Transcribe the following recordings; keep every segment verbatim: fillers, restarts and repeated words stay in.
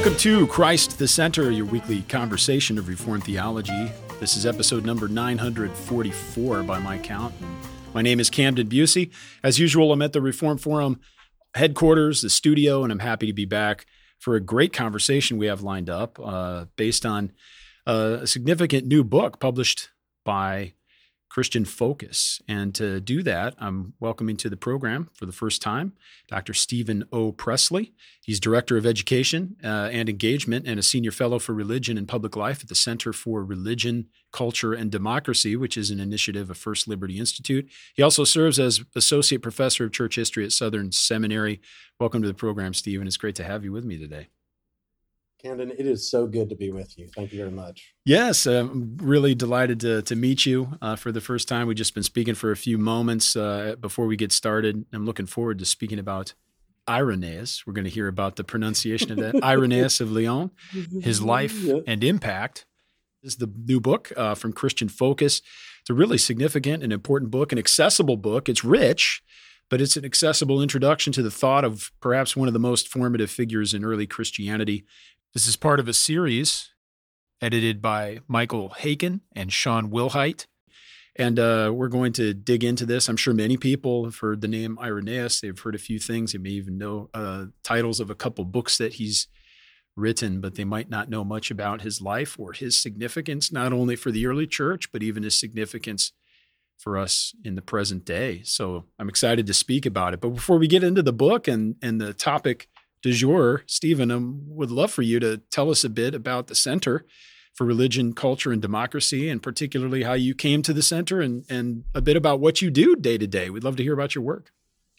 Welcome to Christ the Center, your weekly conversation of Reformed theology. This is episode number nine hundred forty-four by my count. My name is Camden Busey. As usual, I'm at the Reformed Forum headquarters, the studio, and I'm happy to be back for a great conversation we have lined up uh, based on uh, a significant new book published by Christian Focus. And to do that, I'm welcoming to the program for the first time Doctor Stephen O. Presley. He's Director of Education uh, and Engagement and a Senior Fellow for Religion and Public Life at the Center for Religion, Culture, and Democracy, which is an initiative of First Liberty Institute. He also serves as Associate Professor of Church History at Southern Seminary. Welcome to the program, Stephen. It's great to have you with me today. Camden, it is so good to be with you. Thank you very much. Yes, I'm really delighted to to meet you uh, for the first time. We've just been speaking for a few moments uh, before we get started. I'm looking forward to speaking about Irenaeus. We're going to hear about the pronunciation of that. Irenaeus of Lyon, his life yeah. and impact. This is the new book uh, from Christian Focus. It's a really significant and important book, an accessible book. It's rich, but it's an accessible introduction to the thought of perhaps one of the most formative figures in early Christianity. This is part of a series edited by Michael Haykin and Sean Wilhite. And uh, we're going to dig into this. I'm sure many people have heard the name Irenaeus. They've heard a few things. They may even know uh, titles of a couple books that he's written, but they might not know much about his life or his significance, not only for the early church, but even his significance for us in the present day. So I'm excited to speak about it. But before we get into the book and, and the topic du jour, Stephen, I would love for you to tell us a bit about the Center for Religion, Culture, and Democracy, and particularly how you came to the center and, and a bit about what you do day to day. We'd love to hear about your work.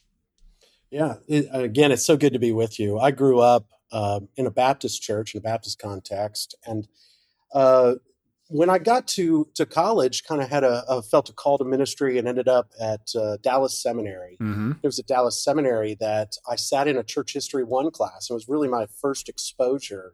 Yeah, it, again, it's so good to be with you. I grew up uh, in a Baptist church, in a Baptist context, and uh, when I got to to college, kind of had a, a felt a call to ministry and ended up at uh, Dallas Seminary. Mm-hmm. It was at Dallas Seminary that I sat in a Church History one class. It was really my first exposure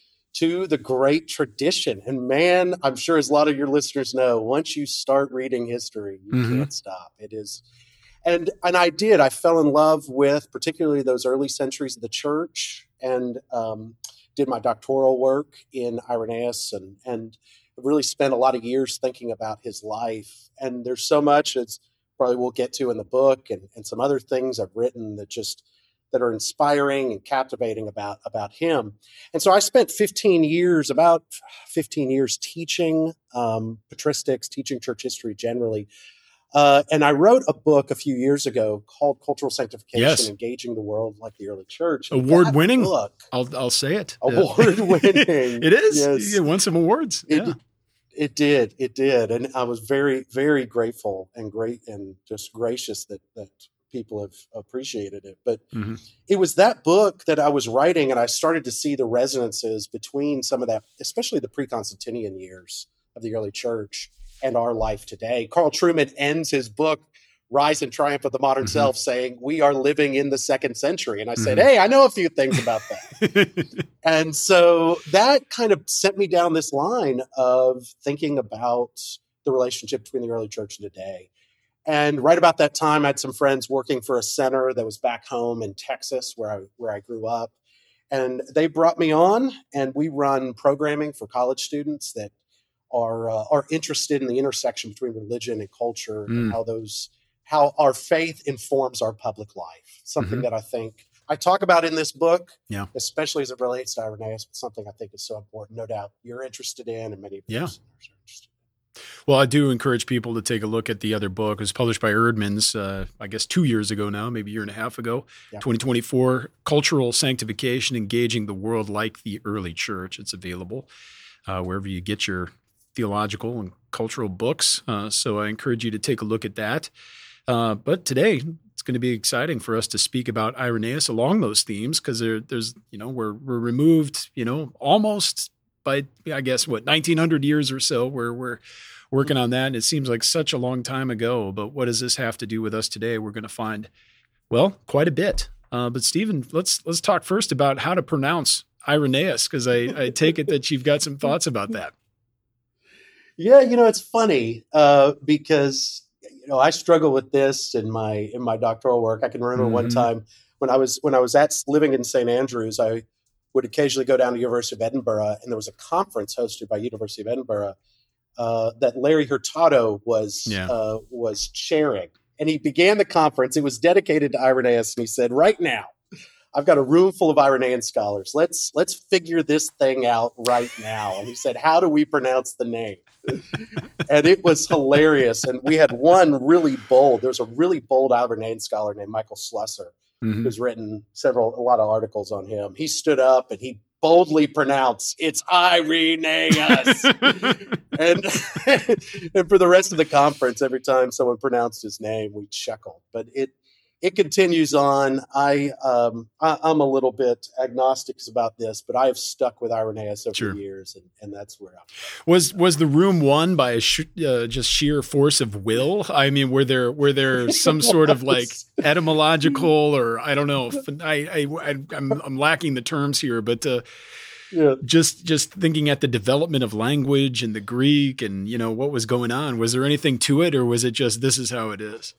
to the great tradition. And man, I'm sure as a lot of your listeners know, once you start reading history, you mm-hmm. can't stop. It is, and and I did. I fell in love with particularly those early centuries of the church, and um, did my doctoral work in Irenaeus, and and. really spent a lot of years thinking about his life. And there's so much as probably we'll get to in the book and, and some other things I've written that just that are inspiring and captivating about, about him. And so I spent fifteen years, about fifteen years teaching um, patristics, teaching church history generally. Uh, and I wrote a book a few years ago called Cultural Sanctification, yes. Engaging the World Like the Early Church. Award-winning. I'll I'll say it. Award-winning. It is. Yes. You won some awards. It, yeah. it did. It did. And I was very, very grateful and great and just gracious that that people have appreciated it. But mm-hmm. it was that book that I was writing, and I started to see the resonances between some of that, especially the pre-Constantinian years of the early church and our life today. Carl Trueman ends his book, Rise and Triumph of the Modern mm-hmm. Self, saying, we are living in the second century. And I mm-hmm. said, hey, I know a few things about that. And so that kind of sent me down this line of thinking about the relationship between the early church and today. And right about that time, I had some friends working for a center that was back home in Texas, where I where I grew up. And they brought me on, and we run programming for college students that are uh, are interested in the intersection between religion and culture mm. and how those how our faith informs our public life. Something mm-hmm. that I think I talk about in this book, yeah. especially as it relates to Irenaeus, but something I think is so important. No doubt you're interested in, and many of your yeah. listeners are interested in. Well, I do encourage people to take a look at the other book. It was published by Eerdmans, uh, I guess two years ago now, maybe a year and a half ago, yeah. twenty twenty-four, Cultural Sanctification, Engaging the World Like the Early Church. It's available uh, wherever you get your theological and cultural books. Uh, so I encourage you to take a look at that. Uh, but today it's going to be exciting for us to speak about Irenaeus along those themes, because there, there's, you know, we're we're removed, you know, almost by, I guess, what, nineteen hundred years or so, where we're working on that. And it seems like such a long time ago. But what does this have to do with us today? We're going to find, well, quite a bit. Uh, but Stephen, let's let's talk first about how to pronounce Irenaeus, because I, I take it that you've got some thoughts about that. Yeah, you know, it's funny uh, because, you know, I struggle with this in my in my doctoral work. I can remember mm-hmm. one time when I was when I was at living in Saint Andrews, I would occasionally go down to University of Edinburgh, and there was a conference hosted by University of Edinburgh uh, that Larry Hurtado was Yeah. uh, was chairing. And he began the conference. It was dedicated to Irenaeus, and he said, right now, I've got a room full of Irenaean scholars. Let's let's figure this thing out right now. And he said, how do we pronounce the name? And it was hilarious. And we had one really bold, there was a really bold Irenaean scholar named Michael Slusser, Mm-hmm. who's written several, a lot of articles on him. He stood up and he boldly pronounced, it's Irenaeus. and, and for the rest of the conference, every time someone pronounced his name, we chuckled. But it it continues on. I, um, I, I'm a little bit agnostic about this, but I have stuck with Irenaeus over Sure. the years, and, and that's where I'm Was was the room won by a sh- uh, just sheer force of will? I mean, were there were there some sort of like etymological, or I don't know. I, I, I I'm I'm lacking the terms here, but uh, yeah. just just thinking at the development of language and the Greek and you know what was going on. Was there anything to it, or was it just this is how it is?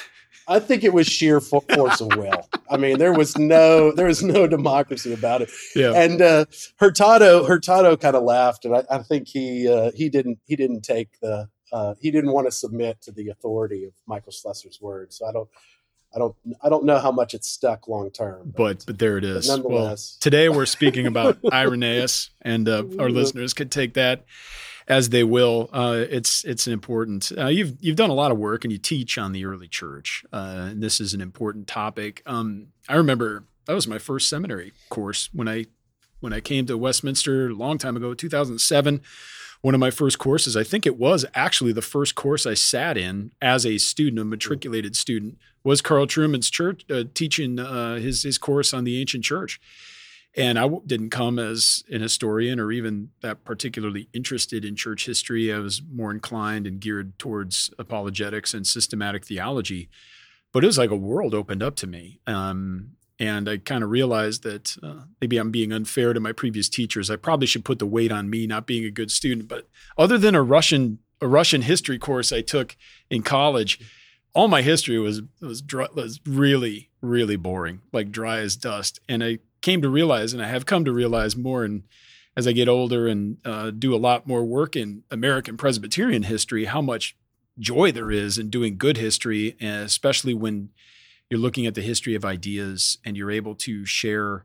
I think it was sheer fo- force of will. I mean, there was no there was no democracy about it. Yeah. And uh, Hurtado Hurtado kind of laughed, and I, I think he uh, he didn't he didn't take the uh, he didn't want to submit to the authority of Michael Slusser's words. So I don't I don't I don't know how much it stuck long term. But but there it is. But nonetheless, well, today we're speaking about Irenaeus, and uh, our listeners could take that as they will. Uh, it's it's an important. Uh, you've you've done a lot of work, and you teach on the early church. Uh, and this is an important topic. Um, I remember that was my first seminary course when I when I came to Westminster a long time ago, two thousand seven. One of my first courses, I think it was actually the first course I sat in as a student, a matriculated student, was Carl Trueman's church uh, teaching uh, his his course on the ancient church. And I w- didn't come as an historian or even that particularly interested in church history. I was more inclined and geared towards apologetics and systematic theology. But it was like a world opened up to me. Um, and I kind of realized that uh, maybe I'm being unfair to my previous teachers. I probably should put the weight on me not being a good student. But other than a Russian a Russian history course I took in college, all my history was was, dry, was really, really boring, like dry as dust. And I came to realize, and I have come to realize more and as I get older and uh, do a lot more work in American Presbyterian history, how much joy there is in doing good history, and especially when you're looking at the history of ideas and you're able to share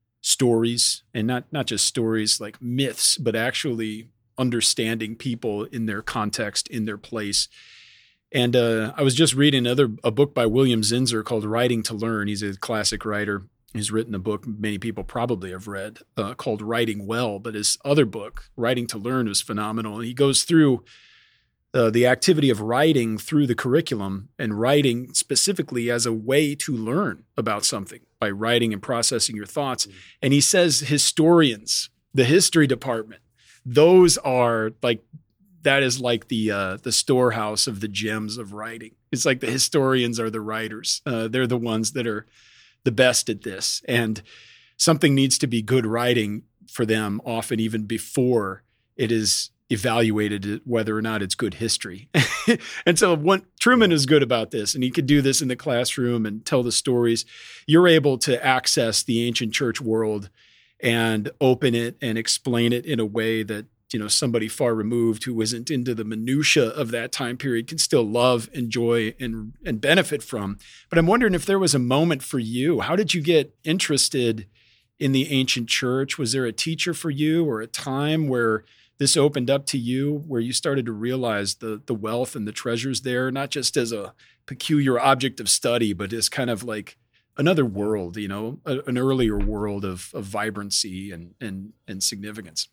stories, and not, not just stories like myths, but actually understanding people in their context, in their place. And uh, I was just reading another a book by William Zinsser called Writing to Learn. He's a classic writer. He's written a book many people probably have read uh, called Writing Well, but his other book, Writing to Learn, is phenomenal. And he goes through uh, the activity of writing through the curriculum and writing specifically as a way to learn about something by writing and processing your thoughts. Mm-hmm. And he says historians, the history department, those are like, that is like the uh, the storehouse of the gems of writing. It's like the historians are the writers. Uh, they're the ones that are the best at this. And something needs to be good writing for them often even before it is evaluated whether or not it's good history. And so when Trueman is good about this, and he could do this in the classroom and tell the stories, you're able to access the ancient church world and open it and explain it in a way that, you know, somebody far removed who isn't into the minutia of that time period can still love, enjoy, and and benefit from. But I'm wondering if there was a moment for you. How did you get interested in the ancient church? Was there a teacher for you or a time where this opened up to you, where you started to realize the the wealth and the treasures there, not just as a peculiar object of study, but as kind of like another world, you know, a, an earlier world of of vibrancy and and and significance?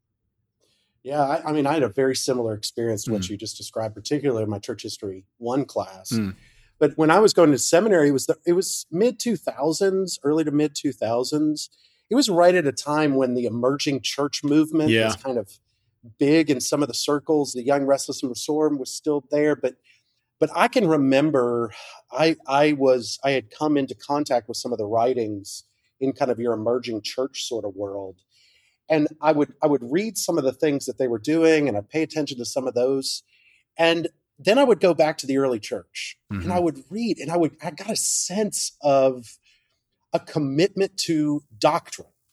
Yeah, I, I mean, I had a very similar experience to what Mm. you just described, particularly in my church history one class. Mm. But when I was going to seminary, it was the, it was mid two thousands, early to mid two thousands. It was right at a time when the emerging church movement Yeah. was kind of big in some of the circles. The Young Restless and Reformed was still there, but but I can remember I I was I had come into contact with some of the writings in kind of your emerging church sort of world. And I would I would read some of the things that they were doing, and I'd pay attention to some of those. And then I would go back to the early church, Mhm. and I would read, and I would I got a sense of a commitment to doctrine.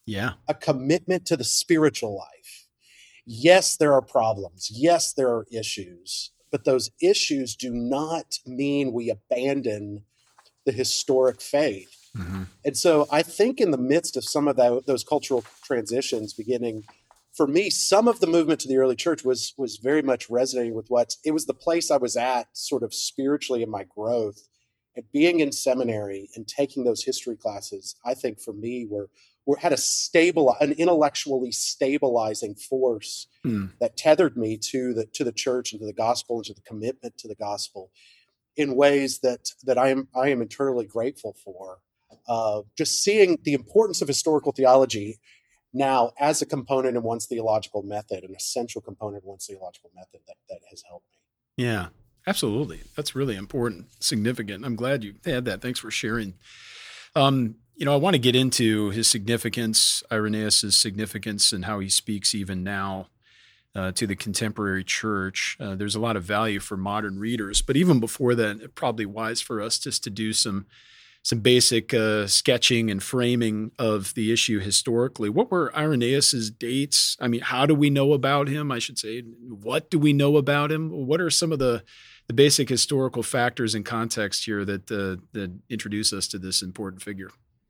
Yeah. a commitment to the spiritual life. Yes, there are problems. Yes, there are issues, but those issues do not mean we abandon the historic faith. Mm-hmm. And so I think in the midst of some of that, those cultural transitions beginning, for me, some of the movement to the early church was was very much resonating with what it was the place I was at sort of spiritually in my growth. And being in seminary and taking those history classes, I think for me were, were had a stable, an intellectually stabilizing force Mm. that tethered me to the to the church and to the gospel and to the commitment to the gospel in ways that that I am I am eternally grateful for. Uh, just seeing the importance of historical theology now as a component in one's theological method, an essential component in one's theological method that, that has helped me. Yeah, absolutely. That's really important, significant. I'm glad you had that. Thanks for sharing. Um, you know, I want to get into his significance, Irenaeus' significance, and how he speaks even now uh, to the contemporary church. Uh, there's a lot of value for modern readers, but even before that, it's probably wise for us just to do some some basic uh, sketching and framing of the issue historically. What were Irenaeus' dates? I mean, how do we know about him? I should say, what do we know about him? What are some of the, the basic historical factors and context here that uh, that introduce us to this important figure?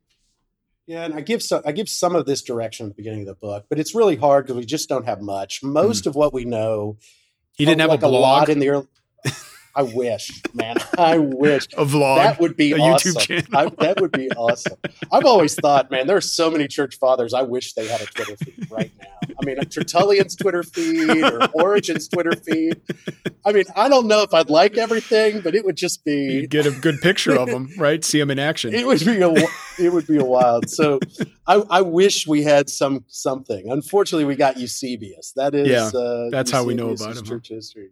Yeah, and I give some I give some of this direction at the beginning of the book, but it's really hard because we just don't have much. Most mm. of what we know, he didn't have like a blog. A lot in the early. I wish, man. I wish. A vlog. That would be a awesome. YouTube channel. I, that would be awesome. I've always thought, man, there are so many church fathers. I wish they had a Twitter feed right now. I mean, Tertullian's Twitter feed or Origen's Twitter feed. I mean, I don't know if I'd like everything, but it would just be. You'd get a good picture of them, right? See them in action. It would be a. It would be a wild. So, I, I wish we had some something. Unfortunately, we got Eusebius. That is. Yeah, uh, that's Eusebius how we know about him. Church huh? history.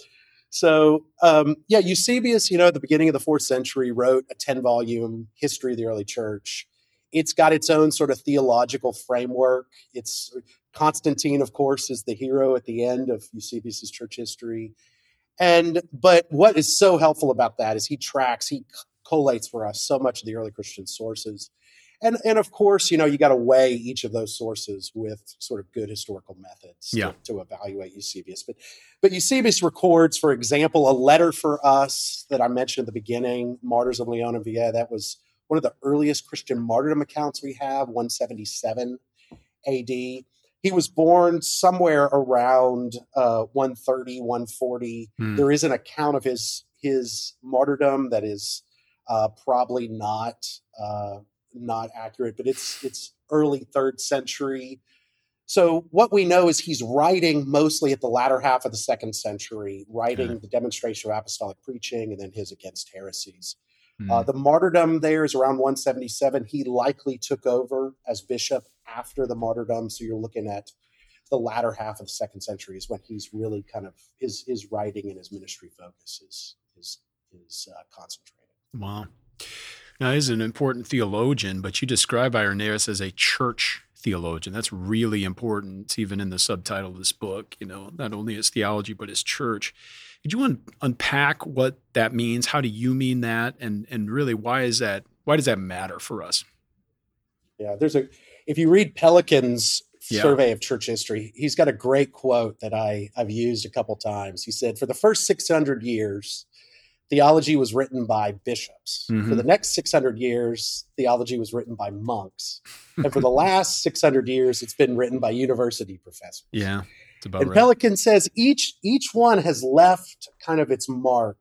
So, um, yeah, Eusebius, you know, at the beginning of the fourth century, wrote a ten-volume history of the early church. It's got its own sort of theological framework. It's Constantine, of course, is the hero at the end of Eusebius's church history. And but what is so helpful about that is he tracks, he collates for us so much of the early Christian sources. And, and of course, you know, you got to weigh each of those sources with sort of good historical methods yeah. to, to evaluate Eusebius. But, but Eusebius records, for example, a letter for us that I mentioned at the beginning, Martyrs of Leon and Via. That was one of the earliest Christian martyrdom accounts we have, one seventy-seven A D. He was born somewhere around uh, one thirty, one forty. Hmm. There is an account of his, his martyrdom that is uh, probably not... Uh, not accurate, but it's it's early third century. So what we know is he's writing mostly at the latter half of the second century, writing okay. the Demonstration of Apostolic Preaching and then his Against Heresies. Mm. Uh, the martyrdom there is around one seventy-seven. He likely took over as bishop after the martyrdom. So you're looking at the latter half of the second century is when he's really kind of, his his writing and his ministry focus is, is, is uh, concentrated. Wow. Now, he's an important theologian, but you describe Irenaeus as a church theologian. That's really important. It's even in the subtitle of this book, you know, not only his theology, but his church. Could you un- unpack what that means? How do you mean that? And and really, why is that, why does that matter for us? Yeah, there's a, if you read Pelikan's yeah. survey of church history, he's got a great quote that I, I've used a couple times. He said, for the first six hundred years, theology was written by bishops. Mm-hmm. For the next six hundred years, theology was written by monks. And for the last six hundred years, it's been written by university professors. Yeah, it's about and right. Pelikan says each, each one has left kind of its mark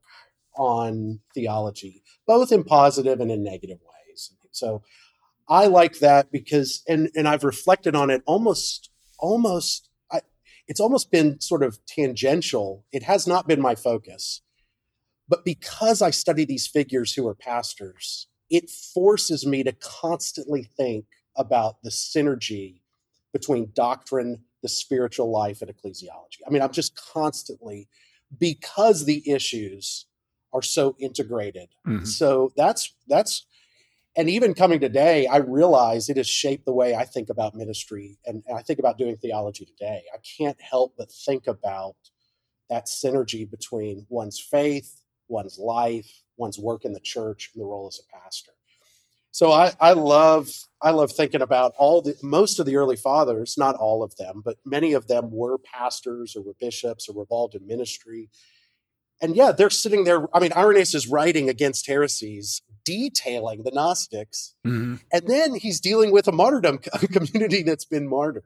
on theology, both in positive and in negative ways. So I like that because, and, and I've reflected on it almost, almost, I, it's almost been sort of tangential. It has not been my focus. But because I study these figures who are pastors, it forces me to constantly think about the synergy between doctrine, the spiritual life, and ecclesiology. I mean, I'm just constantly, because the issues are so integrated. Mm-hmm. So that's, that's, and even coming today, I realize it has shaped the way I think about ministry and, and I think about doing theology today. I can't help but think about that synergy between one's faith, one's life, one's work in the church, and the role as a pastor. So I, I love I love thinking about all the most of the early fathers, not all of them, but many of them were pastors or were bishops or were involved in ministry. And yeah, they're sitting there. I mean, Irenaeus is writing against heresies, detailing the Gnostics, Mm-hmm. and then he's dealing with a martyrdom community that's been martyred.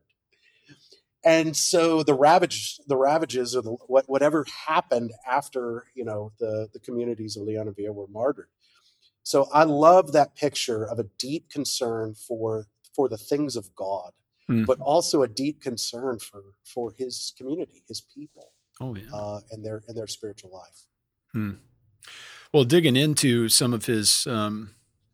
And so the ravage, the ravages, or the, what, whatever happened after, you know, the the communities of Leonovia were martyred. So I love that picture of a deep concern for for the things of God, Mm. but also a deep concern for for his community, his people, Oh, yeah. uh, and their and their spiritual life. Mm. Well, digging into some of his um,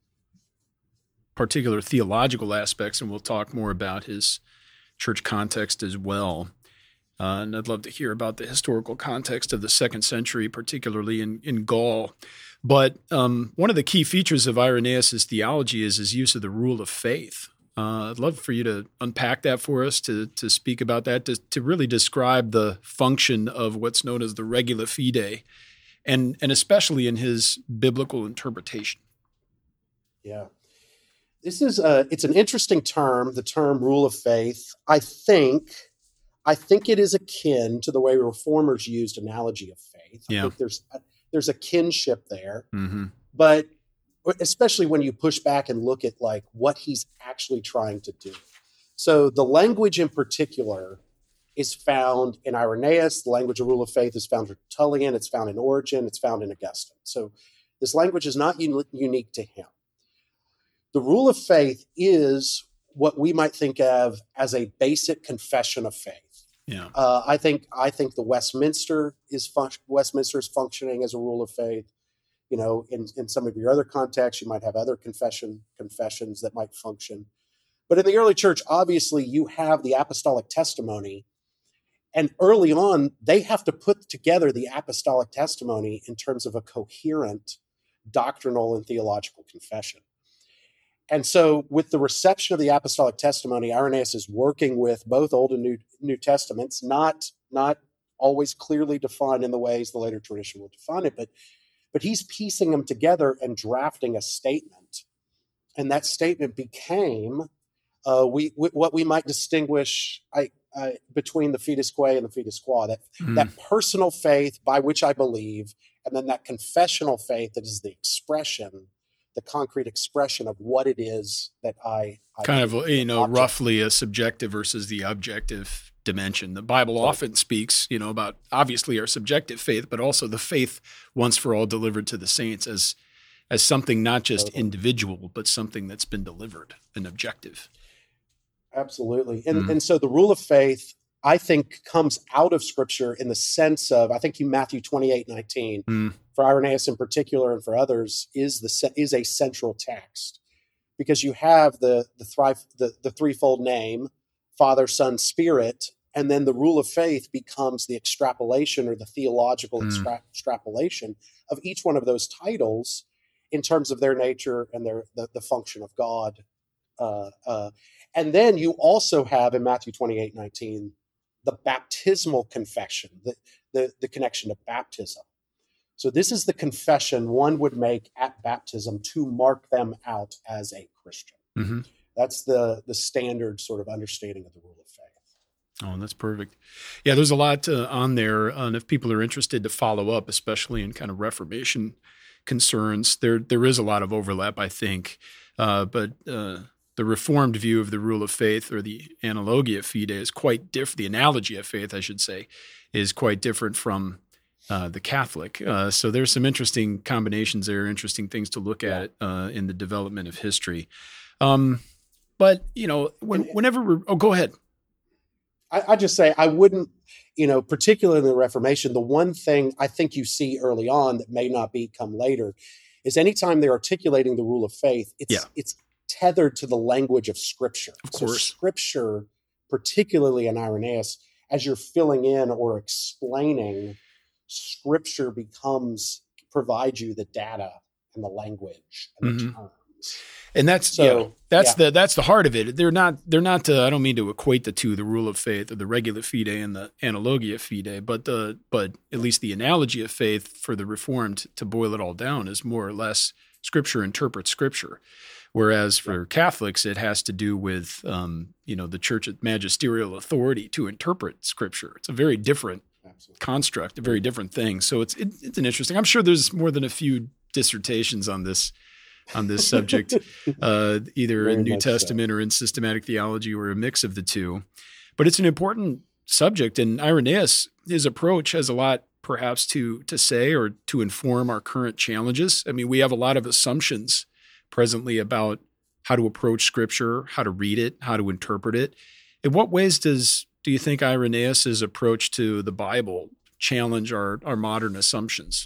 particular theological aspects, and we'll talk more about his church context as well. Uh, and I'd love to hear about the historical context of the second century, particularly in, in Gaul. But um, one of the key features of Irenaeus' theology is his use of the rule of faith. Uh, I'd love for you to unpack that for us, to to speak about that, to, to really describe the function of what's known as the regula fide, and and especially in his biblical interpretation. Yeah. This is a, it's an interesting term, the term rule of faith. I think, I think it is akin to the way reformers used analogy of faith. I Yeah. think there's, there's a kinship there, Mm-hmm. but especially when you push back and look at like what he's actually trying to do. So the language in particular is found in Irenaeus. The language of rule of faith is found in Tertullian. It's found in Origen. It's found in Augustine. So this language is not un- unique to him. The rule of faith is what we might think of as a basic confession of faith. Yeah. Uh, I think I think the Westminster is fun- Westminster is functioning as a rule of faith. You know, in, in some of your other contexts, you might have other confession confessions that might function. But in the early church, obviously, you have the apostolic testimony. And early on, they have to put together the apostolic testimony in terms of a coherent doctrinal and theological confession. And so with the reception of the apostolic testimony, Irenaeus is working with both Old and New, New Testaments, not, not always clearly defined in the ways the later tradition will define it, but, but he's piecing them together and drafting a statement. And that statement became uh, we, we what we might distinguish I, I, between the fides quae and the fides qua, that, Mm. that personal faith by which I believe, and then that confessional faith that is the expression, the concrete expression of what it is that I, I Kind of, believe, you know, object. roughly a subjective versus the objective dimension. The Bible often speaks, you know, about obviously our subjective faith, but also the faith once for all delivered to the saints as as something not just Totally. individual, but something that's been delivered, an objective. Absolutely. And Mhm. and so the rule of faith, I think, comes out of Scripture in the sense of, I think you Matthew twenty-eight nineteen, Mm. for Irenaeus in particular and for others, is the ce- is a central text. Because you have the the, thri- the the threefold name, Father, Son, Spirit, and then the rule of faith becomes the extrapolation or the theological Mm. extra- extrapolation of each one of those titles in terms of their nature and their the, the function of God. Uh, uh, and then you also have in Matthew twenty-eight nineteen the baptismal confession, the, the, the connection to baptism. So this is the confession one would make at baptism to mark them out as a Christian. Mm-hmm. That's the, the standard sort of understanding of the rule of faith. Oh, that's perfect. Yeah, there's a lot uh, on there. Uh, and if people are interested to follow up, especially in kind of Reformation concerns, there there is a lot of overlap, I think. Uh, but uh, the Reformed view of the rule of faith, or the analogia fide, is quite different. The analogy of faith, I should say, is quite different from uh, the Catholic. Uh, so there's some interesting combinations there, interesting things to look Yeah. at uh, in the development of history. Um, but, you know, when, And- whenever we're, oh, go ahead. I, I just say I wouldn't, you know, particularly in the Reformation, the one thing I think you see early on that may not become later is anytime they're articulating the rule of faith, it's Yeah. it's tethered to the language of Scripture. Of So course. Scripture, particularly in Irenaeus, as you're filling in or explaining, Scripture becomes provides you the data and the language and the Mhm. terms. And that's So, yeah, that's yeah. the that's the heart of it. They're not they're not. Uh, I don't mean to equate the two, the rule of faith or the regula fide and the analogia fide, but the but at least the analogy of faith for the Reformed, to boil it all down, is more or less Scripture interprets Scripture, Whereas for Catholics, it has to do with, um, you know, the church's magisterial authority to interpret Scripture. It's a very different Absolutely. construct, a very different thing. So it's it, it's an interesting. I'm sure there's more than a few dissertations on this on this subject, uh, either very in New Testament so. or in systematic theology, or a mix of the two. But it's an important subject, and Irenaeus, his approach has a lot perhaps to to say or to inform our current challenges. I mean, we have a lot of assumptions presently about how to approach Scripture, how to read it, how to interpret it. In what ways does do you think Irenaeus's approach to the Bible challenge our, our modern assumptions?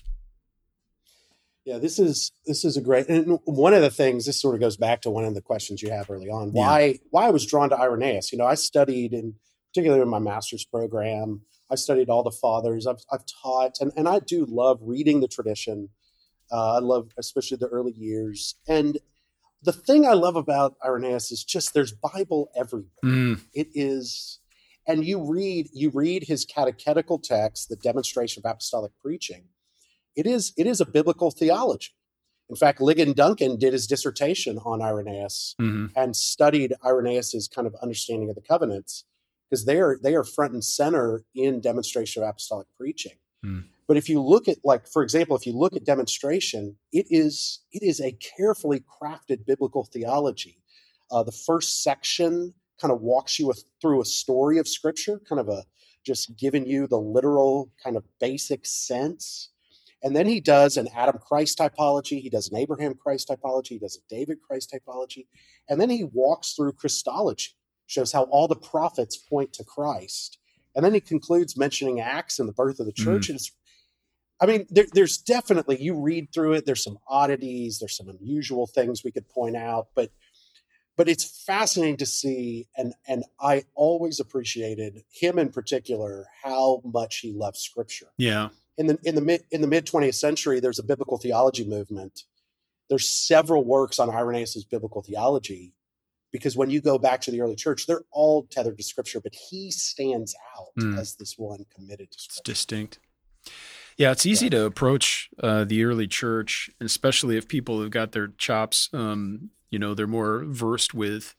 Yeah, this is this is a great, and one of the things, this sort of goes back to one of the questions you have early on, why yeah. why I was drawn to Irenaeus. You know, I studied, in particularly in my master's program, I studied all the fathers. I've I've taught, and, and I do love reading the tradition. Uh, I love especially the early years. And the thing I love about Irenaeus is just there's Bible everywhere. Mm. It is, and you read you read his catechetical text, the Demonstration of Apostolic Preaching. It is it is a biblical theology. In fact, Ligon Duncan did his dissertation on Irenaeus mm-hmm. and studied Irenaeus's kind of understanding of the covenants, because they are they are front and center in Demonstration of Apostolic Preaching. Mm. But if you look at, like, for example, if you look at Demonstration, it is it is a carefully crafted biblical theology. Uh, the first section kind of walks you a, through a story of Scripture, kind of a just giving you the literal kind of basic sense. And then he does an Adam Christ typology. He does an Abraham Christ typology. He does a David Christ typology. And then he walks through Christology, shows how all the prophets point to Christ. And then he concludes mentioning Acts and the birth of the church. Mm. And it's, I mean, there, there's definitely, you read through it, there's some oddities, there's some unusual things we could point out, but but it's fascinating to see. And, and I always appreciated him in particular, how much he loved Scripture. Yeah. In the in the mid in the mid twentieth century, there's a biblical theology movement. There's several works on Irenaeus's biblical theology, because when you go back to the early church, they're all tethered to Scripture, but he stands out mm. as this one committed to Scripture. It's distinct. Yeah, it's easy yeah. to approach uh, the early church, especially if people have got their chops. Um, you know, they're more versed with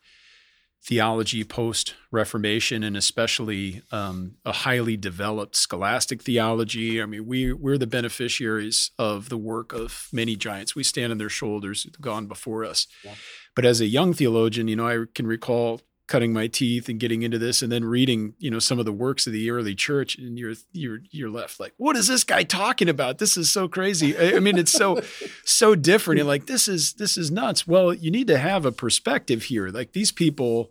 theology post-Reformation, and especially um, a highly developed scholastic theology. I mean, we, we're the beneficiaries of the work of many giants. We stand on their shoulders who've gone before us. Yeah. But as a young theologian, you know, I can recall cutting my teeth and getting into this and then reading, you know, some of the works of the early church, and you're you're you're left like, what is this guy talking about? This is so crazy. I, I mean, it's so so different. You're like, this is this is nuts. Well, you need to have a perspective here. Like, these people,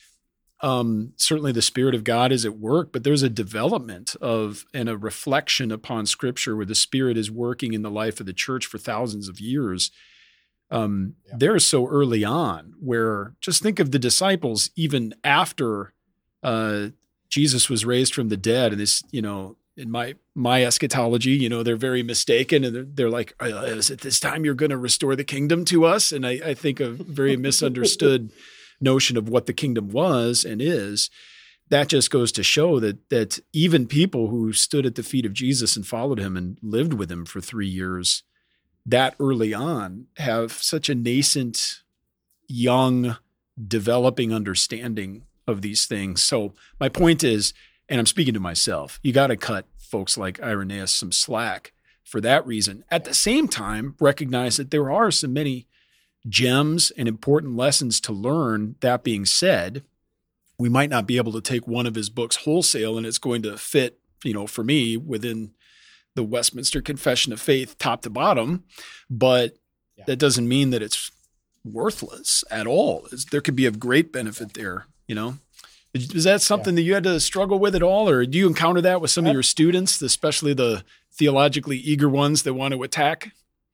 um, certainly the Spirit of God is at work, but there's a development of and a reflection upon Scripture where the Spirit is working in the life of the church for thousands of years. Um, yeah. They're so early on, where just think of the disciples, even after uh, Jesus was raised from the dead, and this, you know, in my my eschatology, you know, they're very mistaken, and they're, they're like, oh, is it this time you're going to restore the kingdom to us? And I, I think a very misunderstood notion of what the kingdom was and is. That just goes to show that that even people who stood at the feet of Jesus and followed him and lived with him for three years that early on have such a nascent, young, developing understanding of these things. So my point is, and I'm speaking to myself, you got to cut folks like Irenaeus some slack for that reason. At the same time, recognize that there are so many gems and important lessons to learn. That being said, we might not be able to take one of his books wholesale and it's going to fit, you know, for me within the Westminster Confession of Faith, top to bottom, but yeah. that doesn't mean that it's worthless at all. It's, there could be a great benefit yeah. there, you know? Is that something yeah. that you had to struggle with at all, or do you encounter that with some of your students, especially the theologically eager ones that want to attack?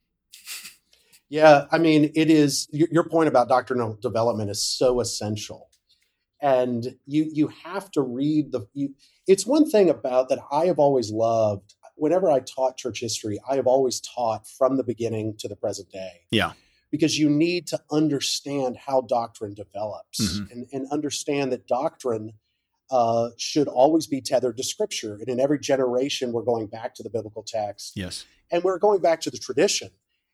Yeah, I mean, it is, your point about doctrinal development is so essential. And you you have to read the, you, it's one thing about that I have always loved. Whenever I taught church history, I have always taught from the beginning to the present day. Yeah. Because you need to understand how doctrine develops mm-hmm. and, and understand that doctrine uh, should always be tethered to Scripture. And in every generation, we're going back to the biblical text. Yes. And we're going back to the tradition.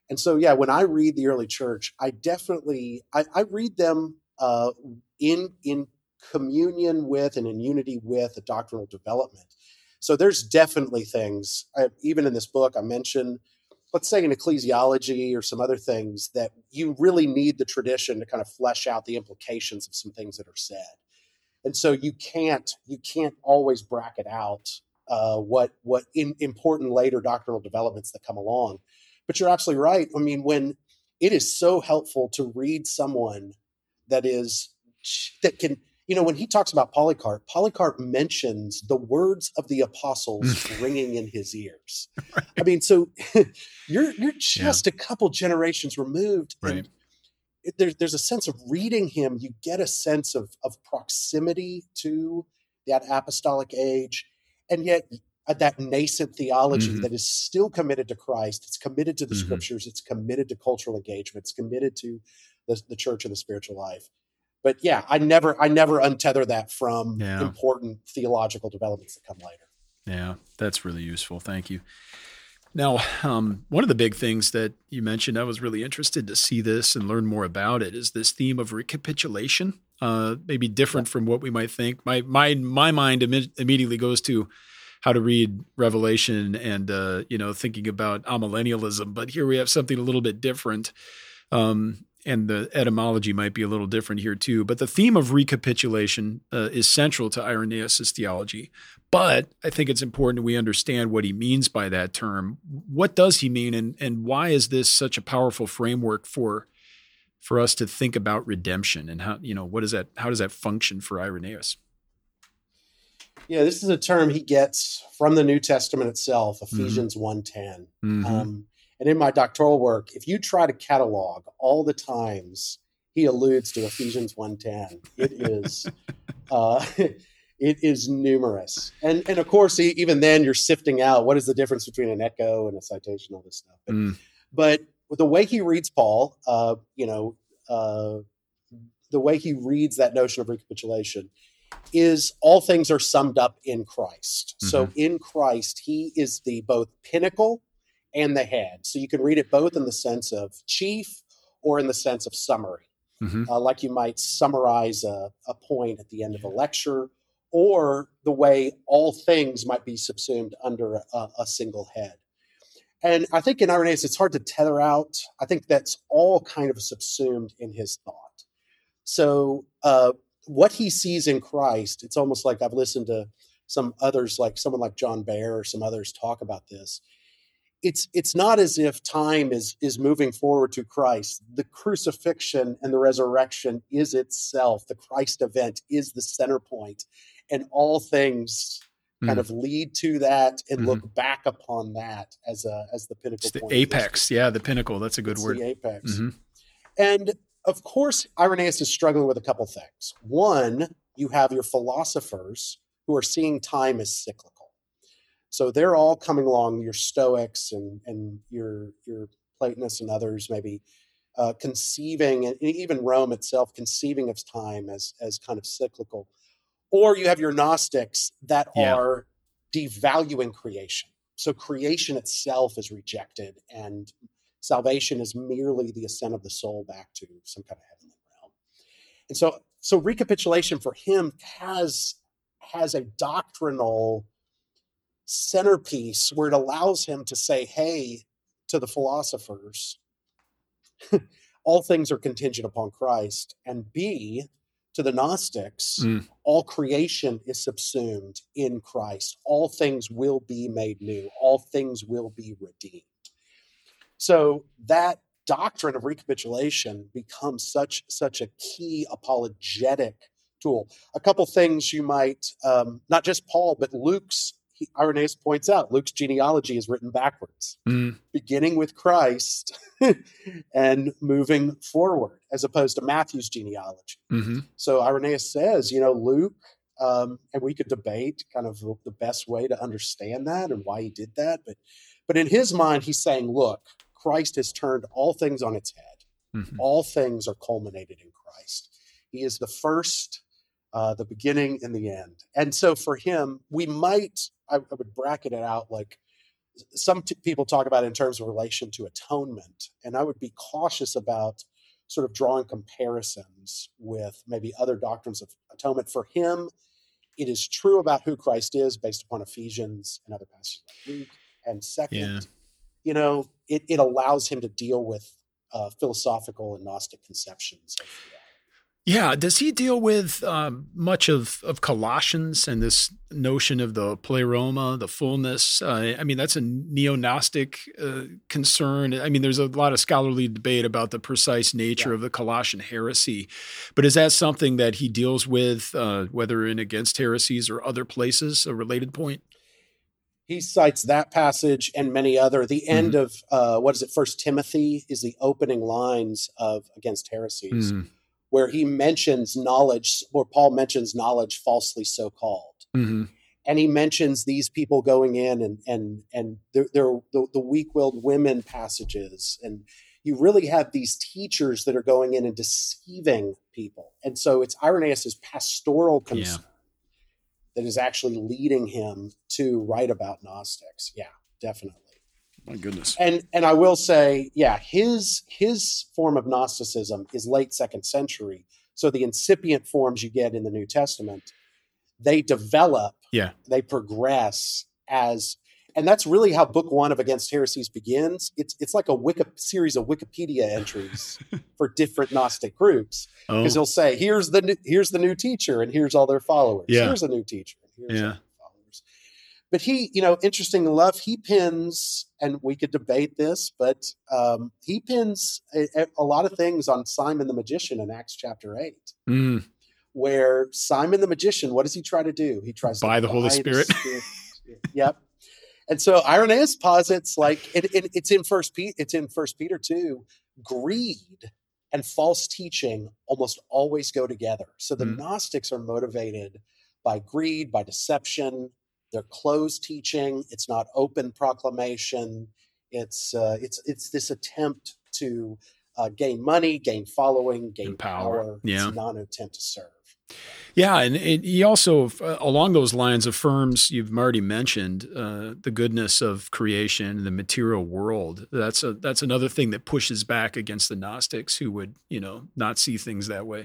And so, yeah, when I read the early church, I definitely I, I read them uh, in in communion with and in unity with a doctrinal development. So there's definitely things, I, even in this book, I mentioned, let's say in ecclesiology or some other things, that you really need the tradition to kind of flesh out the implications of some things that are said. And so you can't you can't always bracket out uh, what what in, important later doctrinal developments that come along. But you're absolutely right. I mean, when it is so helpful to read someone that is that can, you know, when he talks about Polycarp, Polycarp mentions the words of the apostles ringing in his ears. Right. I mean, so you're you're just yeah. a couple generations removed, right. and it, there, there's a sense of reading him. You get a sense of of proximity to that apostolic age, and yet that nascent theology mm-hmm. that is still committed to Christ. It's committed to the mm-hmm. scriptures. It's committed to cultural engagement. It's committed to the, the church and the spiritual life. But yeah, I never, I never untether that from yeah. important theological developments that come later. Yeah, that's really useful. Thank you. Now, um, one of the big things that you mentioned, I was really interested to see this and learn more about it, is this theme of recapitulation. Uh, maybe different yeah. from what we might think. My my my mind Im- immediately goes to how to read Revelation and, uh, you know, thinking about amillennialism. But here we have something a little bit different. Um, and the etymology might be a little different here too. But the theme of recapitulation uh, is central to Irenaeus' theology. But I think it's important we understand what he means by that term. What does he mean, and and why is this such a powerful framework for for us to think about redemption, and how, you know, what is that? How does that function for Irenaeus? Yeah, this is a term he gets from the New Testament itself, Ephesians mm-hmm. one ten. Mm-hmm. Um, and in my doctoral work, if you try to catalog all the times he alludes to Ephesians one ten, it is uh, it is numerous. And and of course, even then, you're sifting out what is the difference between an echo and a citation, all this stuff. But, mm. but the way he reads Paul, uh, you know, uh, the way he reads that notion of recapitulation is all things are summed up in Christ. Mm-hmm. So in Christ, he is the both pinnacle and the head. So you can read it both in the sense of chief or in the sense of summary, mm-hmm. uh, like you might summarize a, a point at the end of a lecture, or the way all things might be subsumed under a, a single head. And I think in Irenaeus, it's hard to tether out. I think that's all kind of subsumed in his thought. So uh, what he sees in Christ, it's almost like I've listened to some others, like someone like John Baer or some others talk about this. It's it's not as if time is is moving forward to Christ. The crucifixion and the resurrection is itself. The Christ event is the center point, and all things mm. kind of lead to that and mm-hmm. look back upon that as a as the pinnacle. It's the point apex, yeah, the pinnacle. That's a good it's word. The apex, mm-hmm. and of course, Irenaeus is struggling with a couple things. One, you have your philosophers who are seeing time as cyclical. So they're all coming along, your Stoics and, and your, your Platonists and others, maybe uh, conceiving, and even Rome itself, conceiving of time as, as kind of cyclical. Or you have your Gnostics that yeah. are devaluing creation. So creation itself is rejected, and salvation is merely the ascent of the soul back to some kind of heavenly realm. And so, so recapitulation for him has, has a doctrinal centerpiece where it allows him to say, hey, to the philosophers, all things are contingent upon Christ, and B, to the Gnostics, mm. all creation is subsumed in Christ. All things will be made new. All things will be redeemed. So that doctrine of recapitulation becomes such, such a key apologetic tool. A couple things you might, um, not just Paul, but Luke's, he, Irenaeus points out, Luke's genealogy is written backwards, mm. beginning with Christ and moving forward, as opposed to Matthew's genealogy. Mm-hmm. So Irenaeus says, you know, Luke, um, and we could debate kind of the best way to understand that and why he did that. But, but in his mind, he's saying, look, Christ has turned all things on its head. Mm-hmm. All things are culminated in Christ. He is the first, uh, the beginning and the end. And so for him, we might, I, I would bracket it out like some t- people talk about it in terms of relation to atonement, and I would be cautious about sort of drawing comparisons with maybe other doctrines of atonement. For him, it is true about who Christ is based upon Ephesians and other passages like Luke. And second, Yeah. you know, it, it allows him to deal with uh, philosophical and Gnostic conceptions of reality. Yeah. Does he deal with um, much of, of Colossians and this notion of the pleroma, the fullness? Uh, I mean, that's a neo-Gnostic uh, concern. I mean, there's a lot of scholarly debate about the precise nature Yeah. of the Colossian heresy. But is that something that he deals with, uh, whether in Against Heresies or other places, a related point? He cites that passage and many other. The end Mhm. of, uh, what is it, First Timothy is the opening lines of Against Heresies, Mm. where he mentions knowledge, or Paul mentions knowledge falsely so called. Mm-hmm. And he mentions these people going in and and and they're, they're the, the weak-willed women passages. And you really have these teachers that are going in and deceiving people. And so it's Irenaeus' pastoral concern that is actually leading him to write about Gnostics. Yeah, definitely. My goodness. And and I will say, yeah, his his form of Gnosticism is late second century. So the incipient forms you get in the New Testament, they develop, Yeah. they progress as, and that's really how book one of Against Heresies begins. It's it's like a Wiki, series of Wikipedia entries for different Gnostic groups, Oh, because he'll say, here's the new, here's the new teacher, and here's all their followers. Yeah. Here's a new teacher, and here's Yeah. all their followers. But he, you know, interesting enough, he pins, and we could debate this, but um, he pins a, a lot of things on Simon the Magician in Acts chapter eight, mm. where Simon the Magician, what does he try to do? He tries Buy to the Holy buy Spirit. Spirit. Yep. And so Irenaeus posits, like it, it, it's in First Peter, it's in First Peter two. Greed and false teaching almost always go together. So the Mm. Gnostics are motivated by greed, by deception. They're closed teaching. It's not open proclamation. It's uh, it's it's this attempt to uh, gain money, gain following, gain And power. power. Yeah. It's not an attempt to serve. Yeah, and, and he also, uh, along those lines, affirms, you've already mentioned, uh, the goodness of creation and the material world. That's a that's another thing that pushes back against the Gnostics, who would, you know, not see things that way.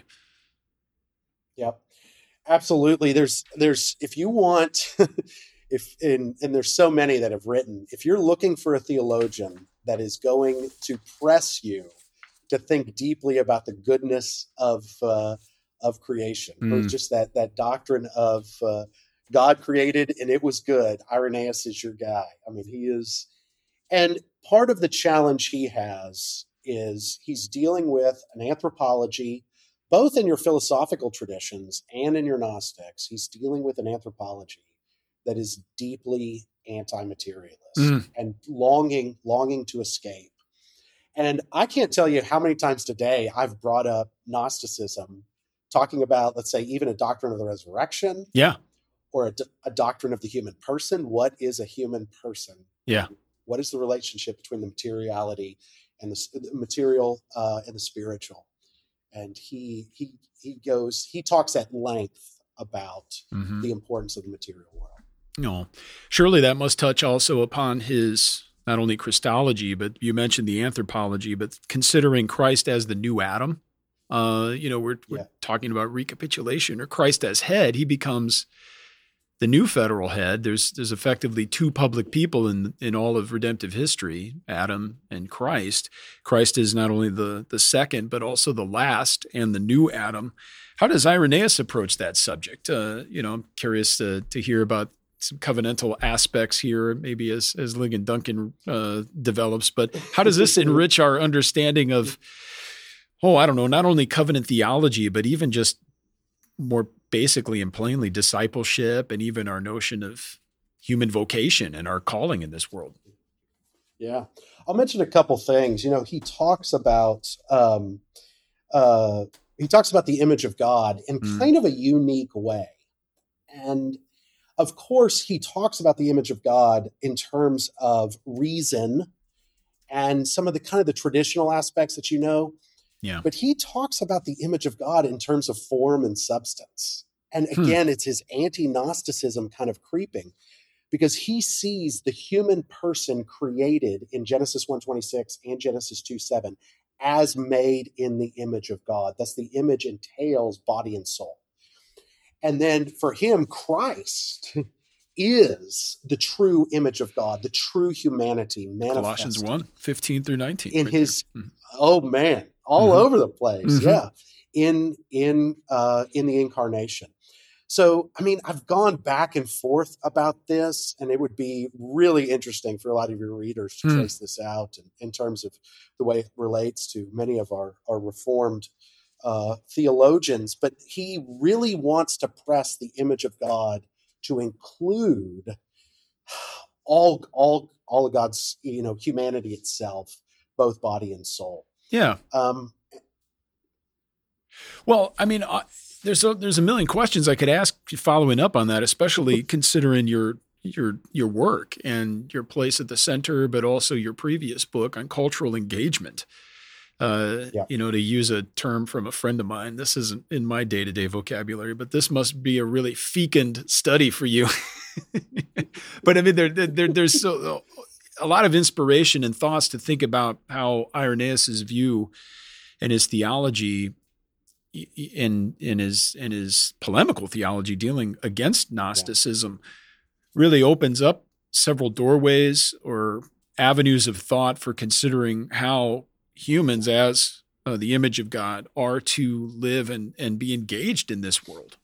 Yep. Absolutely. There's, there's, if you want, if, and, and there's so many that have written, if you're looking for a theologian that is going to press you to think deeply about the goodness of, uh, of creation, or Mm. just that, that doctrine of, uh, God created and it was good, Irenaeus is your guy. I mean, he is, and part of the challenge he has is he's dealing with an anthropology, both in your philosophical traditions and in your Gnostics. He's dealing with an anthropology that is deeply anti-materialist Mm. and longing, longing to escape. And I can't tell you how many times today I've brought up Gnosticism, talking about, let's say, even a doctrine of the resurrection, Yeah, or a, d- a doctrine of the human person. What is a human person? yeah. What is the relationship between the materiality and the, s- the material uh, and the spiritual? And he he he goes he talks at length about Mm-hmm. the importance of the material world. No, surely that must touch also upon his not only Christology, but you mentioned the anthropology, but considering Christ as the new Adam. Uh, you know, we're, we're Yeah. talking about recapitulation, or Christ as head. He becomes the new federal head. There's there's effectively two public people in in all of redemptive history, Adam and Christ. Christ is not only the the second, but also the last and the new Adam. How does Irenaeus approach that subject? Uh, you know, I'm curious to to hear about some covenantal aspects here, maybe as as Ligon Duncan uh, develops. But how does this enrich our understanding of, oh, I don't know, not only covenant theology, but even just more basically and plainly discipleship, and even our notion of human vocation and our calling in this world? Yeah, I'll mention a couple things. You know, he talks about um, uh, he talks about the image of God in Mm. kind of a unique way, and of course, he talks about the image of God in terms of reason and some of the kind of the traditional aspects that you know. Yeah. But he talks about the image of God in terms of form and substance. And Hmm. again, it's his anti-Gnosticism kind of creeping. because he sees the human person created in Genesis one twenty-six and Genesis two seven as made in the image of God. Thus, the image entails body and soul. And then for him, Christ is the true image of God, the true humanity manifested. Colossians one, fifteen through nineteen. In right his, mm-hmm. oh man, all mm-hmm. over the place. Mm-hmm. Yeah. In, in, uh, in the incarnation. So, I mean, I've gone back and forth about this, and it would be really interesting for a lot of your readers to mm. trace this out in, in terms of the way it relates to many of our, our Reformed uh, theologians. But he really wants to press the image of God to include all, all, all of God's, you know, humanity itself, both body and soul. Yeah. Um, well, I mean, I, There's a, there's a million questions I could ask following up on that, especially considering your your your work and your place at the center, but also your previous book on cultural engagement. Uh, yeah. You know, to use a term from a friend of mine, this isn't in my day-to-day vocabulary, but this must be a really fecund study for you. But I mean, there, there there's so, a lot of inspiration and thoughts to think about how Irenaeus's view and his theology in in his in his polemical theology dealing against Gnosticism yeah. really opens up several doorways or avenues of thought for considering how humans as uh, the image of God are to live and and be engaged in this world.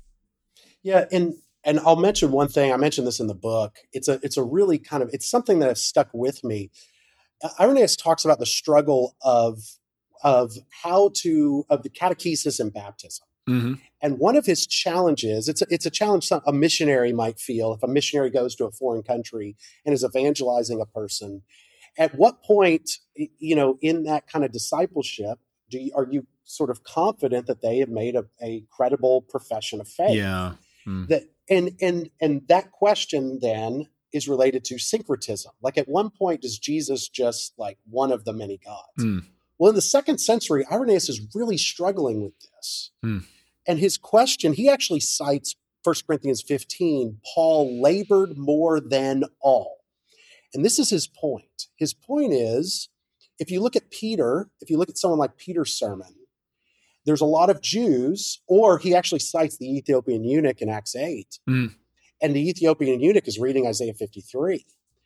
Yeah, and and I'll mention one thing. I mentioned this in the book. It's a it's a really kind of it's something that has stuck with me. Uh, Irenaeus talks about the struggle of of how to, of the catechesis and baptism. Mm-hmm. And one of his challenges, it's a, it's a challenge a missionary might feel if a missionary goes to a foreign country and is evangelizing a person. At what point, you know, in that kind of discipleship, do you, are you sort of confident that they have made a, a credible profession of faith? Yeah. Mm. That, and, and, and that question then is related to syncretism. Like at one point, does Jesus just like one of the many gods? Mm. Well, in the second century, Irenaeus is really struggling with this. Hmm. And his question, he actually cites First Corinthians fifteen, Paul labored more than all. And this is his point. His point is, if you look at Peter, if you look at someone like Peter's sermon, there's a lot of Jews, or he actually cites the Ethiopian eunuch in Acts eight. Hmm. And the Ethiopian eunuch is reading Isaiah fifty-three.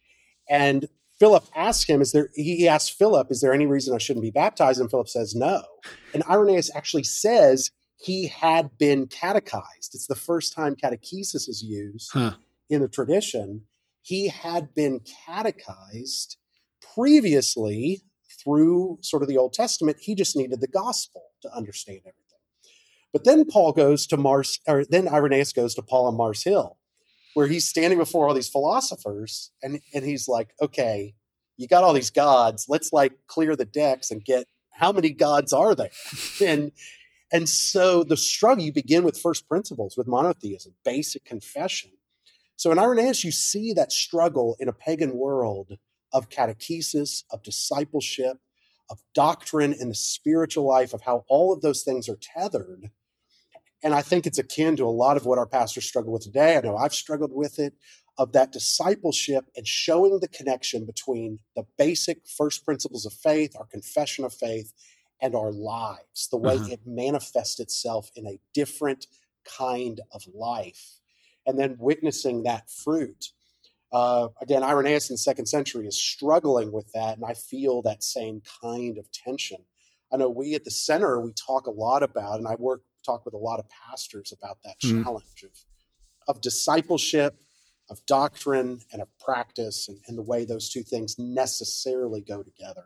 And Philip asks him, is there, he asks Philip, is there any reason I shouldn't be baptized? And Philip says, no. And Irenaeus actually says he had been catechized. It's the first time catechesis is used huh. in the tradition. He had been catechized previously through sort of the Old Testament. He just needed the gospel to understand everything. But then Paul goes to Mars, or then Irenaeus goes to Paul on Mars Hill, where he's standing before all these philosophers, and, and he's like, okay, you got all these gods. Let's like clear the decks and get, how many gods are there? and and so the struggle, you begin with first principles, with monotheism, basic confession. So in Irenaeus, you see that struggle in a pagan world of catechesis, of discipleship, of doctrine and the spiritual life, of how all of those things are tethered. And I think it's akin to a lot of what our pastors struggle with today. I know I've struggled with it, of that discipleship and showing the connection between the basic first principles of faith, our confession of faith, and our lives, the way uh-huh. it manifests itself in a different kind of life, and then witnessing that fruit. Uh, again, Irenaeus in the second century is struggling with that, and I feel that same kind of tension. I know we at the center, we talk a lot about, and I work talk with a lot of pastors about that mm. challenge of, of discipleship, of doctrine, and of practice, and, and the way those two things necessarily go together.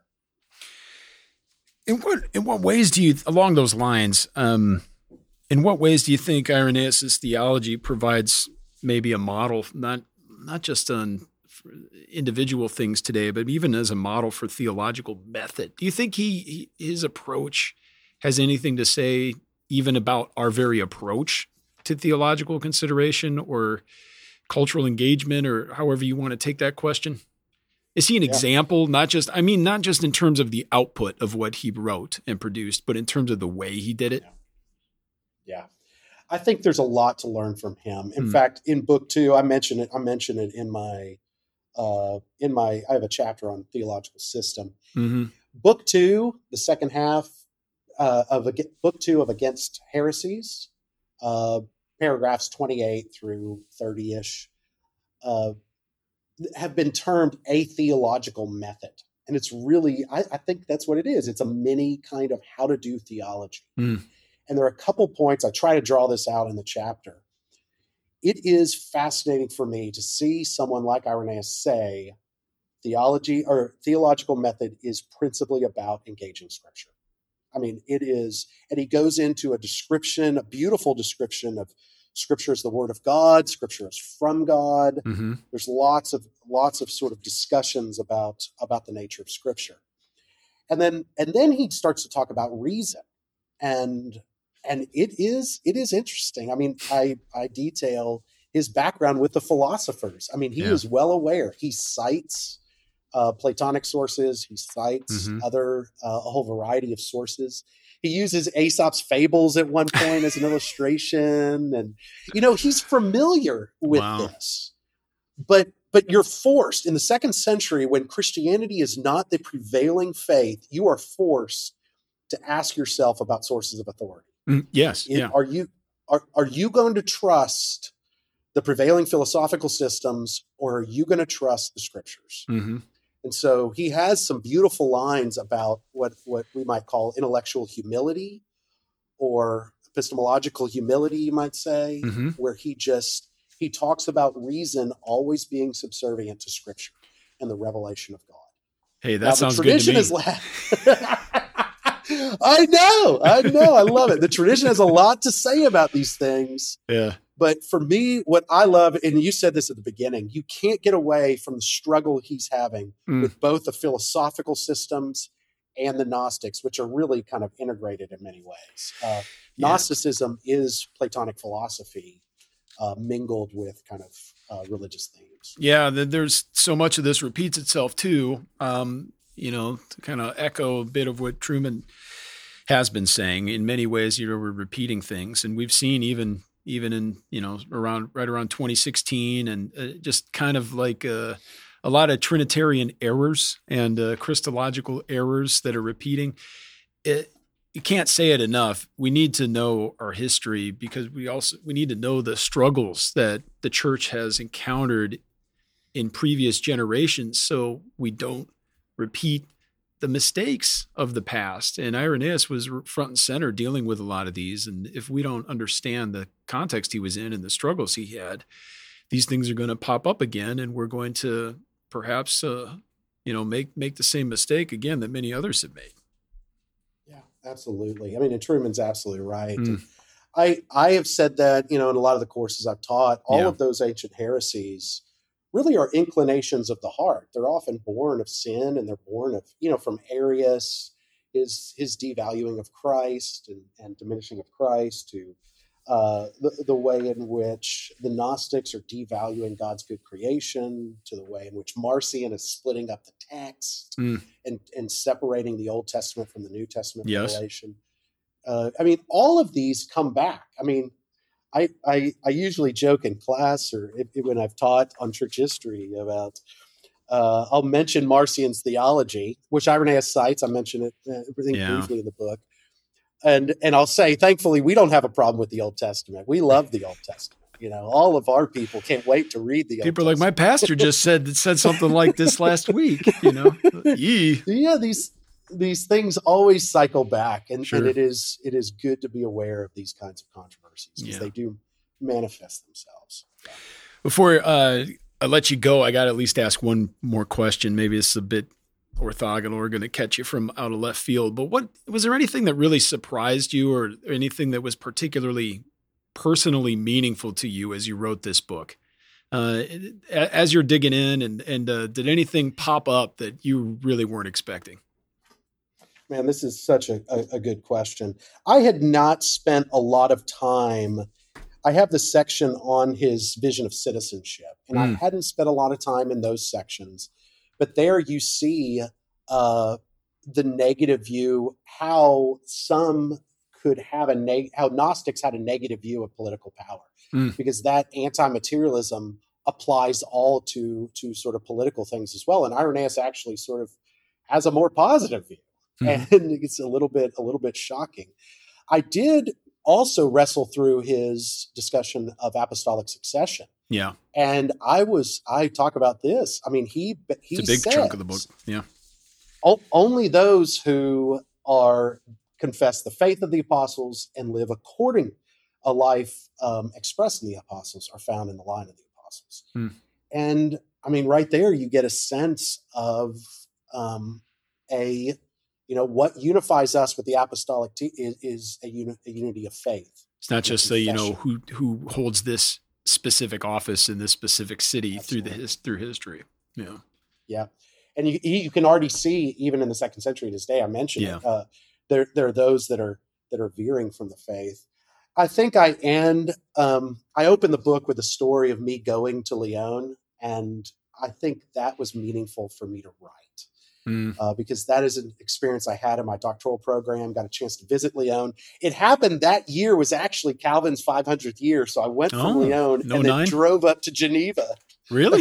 In what in what ways do you, along those lines, um, in what ways do you think Irenaeus' theology provides maybe a model, not not just on individual things today, but even as a model for theological method? Do you think he, he his approach has anything to say even about our very approach to theological consideration or cultural engagement, or however you want to take that question? Is he an yeah. example, not just, I mean, not just in terms of the output of what he wrote and produced, but in terms of the way he did it? Yeah. yeah. I think there's a lot to learn from him. In Mm. fact, in book two, I mentioned it. I mentioned it in my uh, in my. I have a chapter on theological system. Mm-hmm. Book two, the second half uh, of book two of Against Heresies, uh, paragraphs twenty-eight through thirty-ish, uh, have been termed a theological method. And it's really, I, I think that's what it is. It's a mini kind of how to do theology. Mm. And there are a couple points. I try to draw this out in the chapter. It is fascinating for me to see someone like Irenaeus say theology or theological method is principally about engaging Scripture. I mean, it is, and he goes into a description, a beautiful description of Scripture is the Word of God. Scripture is from God. Mm-hmm. There's lots of lots of sort of discussions about about the nature of Scripture, and then and then he starts to talk about reason, and and it is it is interesting. I mean, I I detail his background with the philosophers. I mean, he Yeah. is well aware. He cites uh, Platonic sources. He cites Mhm. other uh, a whole variety of sources. He uses Aesop's fables at one point as an illustration, and you know he's familiar with Wow. this. But but you're forced in the second century when Christianity is not the prevailing faith. You are forced to ask yourself about sources of authority. Mm, yes. It- Yeah. Are you are are you going to trust the prevailing philosophical systems, or are you going to trust the Scriptures? Mm-hmm. And so he has some beautiful lines about what, what we might call intellectual humility or epistemological humility, you might say, Mm-hmm. where he just, he talks about reason always being subservient to Scripture and the revelation of God. Hey, that Now, sounds the good to tradition me. is la- I know, I know, I love it. The tradition has a lot to say about these things. Yeah. But for me, what I love, and you said this at the beginning, you can't get away from the struggle he's having Mm. with both the philosophical systems and the Gnostics, which are really kind of integrated in many ways. Uh, Yeah. Gnosticism is Platonic philosophy uh, mingled with kind of uh, religious themes. Yeah, th- there's so much of this repeats itself too. Um, you know, to kind of echo a bit of what Truman has been saying. In many ways, you know, we're repeating things, and we've seen even even in you know around right around twenty sixteen, and uh, just kind of like uh, a lot of Trinitarian errors and uh, Christological errors that are repeating. It, you can't say it enough. We need to know our history because we also we need to know the struggles that the church has encountered in previous generations, so we don't repeat the mistakes of the past. And Irenaeus was front and center dealing with a lot of these. And if we don't understand the context he was in and the struggles he had, these things are going to pop up again, and we're going to perhaps, uh, you know, make make the same mistake again that many others have made. Yeah, absolutely. I mean, and Truman's absolutely right. Mm. And I I have said that, you know, in a lot of the courses I've taught, all Yeah. of those ancient heresies really are inclinations of the heart. They're often born of sin, and they're born of, you know, from Arius, his his devaluing of Christ and, and diminishing of Christ, to uh, the, the way in which the Gnostics are devaluing God's good creation, to the way in which Marcion is splitting up the text Mm. and, and separating the Old Testament from the New Testament Yes. revelation. Uh, I mean, all of these come back. I mean, I, I, I usually joke in class or if, when I've taught on church history about, uh, I'll mention Marcion's theology, which Irenaeus cites. I mention it uh, everything Yeah. briefly in the book. And, and I'll say, thankfully, we don't have a problem with the Old Testament. We love the Old Testament. You know, all of our people can't wait to read the Old People are like, my Testament. pastor just said said something like this last week, you know? Yee. Yeah, these these things always cycle back, and, Sure. and it is it is good to be aware of these kinds of controversies because Yeah. they do manifest themselves. Before uh, I let you go, I got to at least ask one more question. Maybe it's a bit orthogonal or going to catch you from out of left field. But what was there anything that really surprised you, or anything that was particularly personally meaningful to you as you wrote this book? Uh, as you're digging in, and and uh, did anything pop up that you really weren't expecting? Man, this is such a, a, a good question. I had not spent a lot of time. I have the section on his vision of citizenship, and I Mm. hadn't spent a lot of time in those sections. But there you see uh, the negative view, how some could have a neg- how Gnostics had a negative view of political power, Mm. because that anti-materialism applies all to to sort of political things as well. And Irenaeus actually sort of has a more positive view, Mhm. and it's a little bit a little bit shocking. I did also wrestle through his discussion of apostolic succession, Yeah. and I was I talk about this. I mean, he he It's a big says, chunk of the book. Yeah. "O- only those who are confess the faith of the apostles and live according a life um, expressed in the apostles are found in the line of the apostles." Hmm. And I mean, right there, you get a sense of um, a, you know, what unifies us with the apostolic te- is, is a, uni- a unity of faith. It's not and just the, you know, confession. who who holds this specific office in this specific city through the Absolutely. his, through history. Yeah. Yeah. And you, you can already see, even in the second century to this day, I mentioned Yeah. it, uh, there, there are those that are, that are veering from the faith. I think I end, um, I open the book with a story of me going to Lyon, and I think that was meaningful for me to write. Mm. Uh, because that is an experience I had in my doctoral program, got a chance to visit Lyon. It happened that year was actually Calvin's five hundredth year. So I went from Oh, Lyon no and then nine? drove up to Geneva. Really?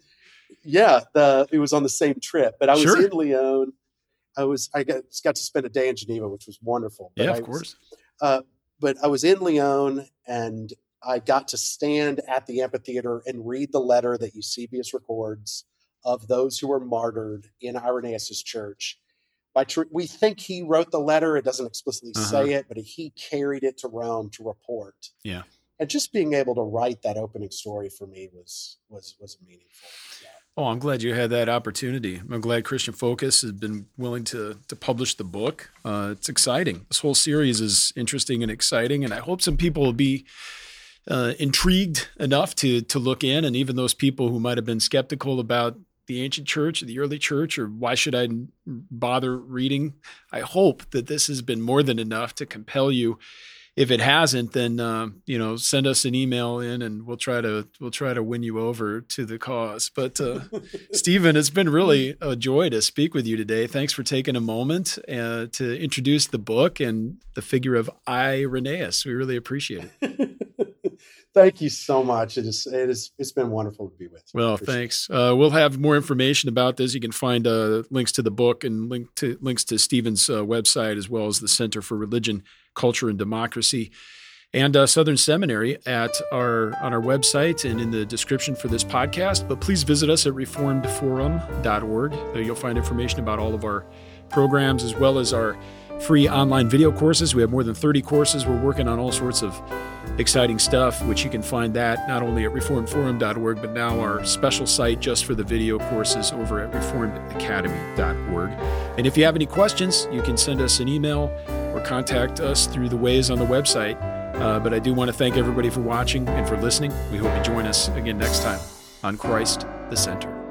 Yeah, the, it was on the same trip, but I was Sure. in Lyon. I was, I got, got to spend a day in Geneva, which was wonderful. But Yeah, I of was, course. uh, but I was in Lyon, and I got to stand at the amphitheater and read the letter that Eusebius records of those who were martyred in Irenaeus' church. By tr- we think he wrote the letter. It doesn't explicitly Uh-huh. say it, but he carried it to Rome to report. Yeah. And just being able to write that opening story for me was was was meaningful. Yeah. Oh, I'm glad you had that opportunity. I'm glad Christian Focus has been willing to to publish the book. Uh, it's exciting. This whole series is interesting and exciting, and I hope some people will be uh, intrigued enough to to look in, and even those people who might have been skeptical about the ancient church, or the early church, or why should I bother reading? I hope that this has been more than enough to compel you. If it hasn't, then uh, you know, send us an email in, and we'll try to we'll try to win you over to the cause. But uh, Stephen, it's been really a joy to speak with you today. Thanks for taking a moment uh, to introduce the book and the figure of Irenaeus. We really appreciate it. Thank you so much. It is it is it's been wonderful to be with you. Well, Appreciate thanks. Uh, we'll have more information about this. You can find uh, links to the book and link to links to Stephen's uh, website, as well as the Center for Religion, Culture, and Democracy, and uh, Southern Seminary at our on our website and in the description for this podcast. But please visit us at reformed forum dot org. There you'll find information about all of our programs, as well as our free online video courses. We have more than thirty courses. We're working on all sorts of exciting stuff, which you can find that not only at reformed forum dot org, but now our special site just for the video courses over at reformed academy dot org. And if you have any questions, you can send us an email or contact us through the ways on the website. Uh, but I do want to thank everybody for watching and for listening. We hope you join us again next time on Christ the Center.